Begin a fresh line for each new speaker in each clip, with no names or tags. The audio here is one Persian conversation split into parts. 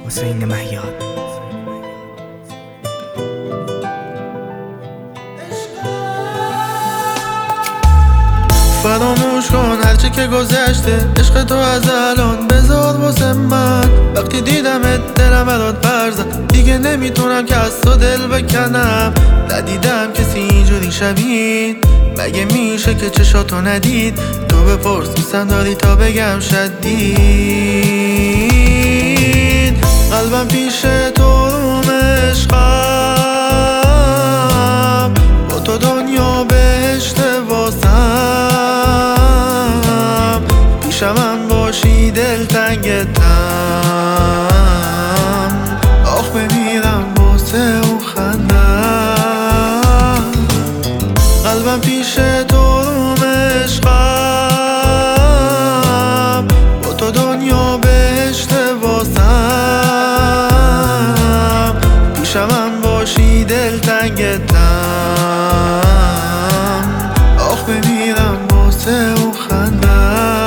حسین مهیار.
فراموش کن هرچی که گذشته، عشق تو از الان بذار واسه من. وقتی دیدمت دلم برات پر زد، دیگه نمیتونم که از تو دل بکنم. ندیدم کسی اینجوری شبیه، مگه میشه که چشاتو ندید؟ تو بپرس دوستم داری تا بگم شدید. قلبم پیش تو روم عشقم، با تو دنیا بهشته واسم. پیشم باشی دلتنگتم، آخ بمیرم واسه اون خندم. قلبم پیش تو روم عشقم، با تو دنیا بهشته واسم. پیشم باشی دلتنگتم، آخ بمیرم واسه اون خندم.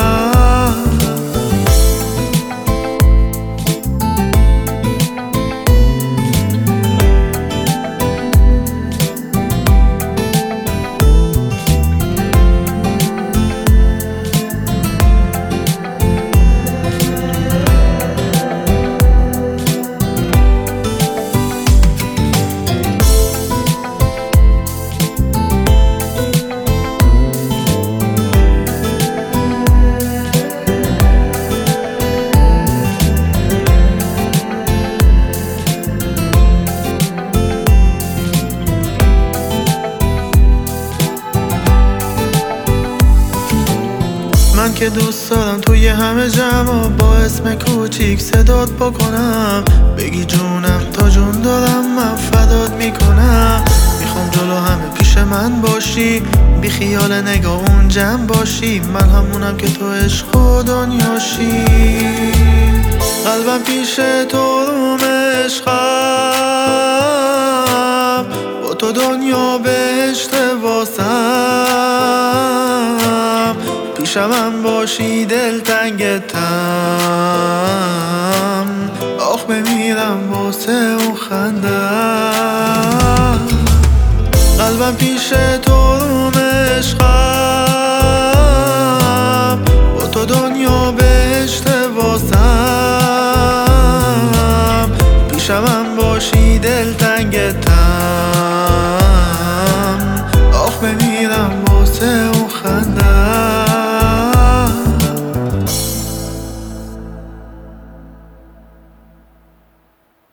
من که دوست دارم توی همه جمع با اسم کوچیک صدات بکنم، بگی جونم تا جون دارم من فدات میکنم. میخوام جلو همه پیش من باشی، بی خیال نگاه اون جمع باشی. من همونم که تو عشق و دنیاشی. قلبم پیش تو روم عشقم، با تو دنیا بهشته واسم. پیشم باشی دلتنگتم، آخ بمیرم واسه اون خندم. قلبم پیش تو روم عشقم، با تو دنیا بهشته واسم. پیشم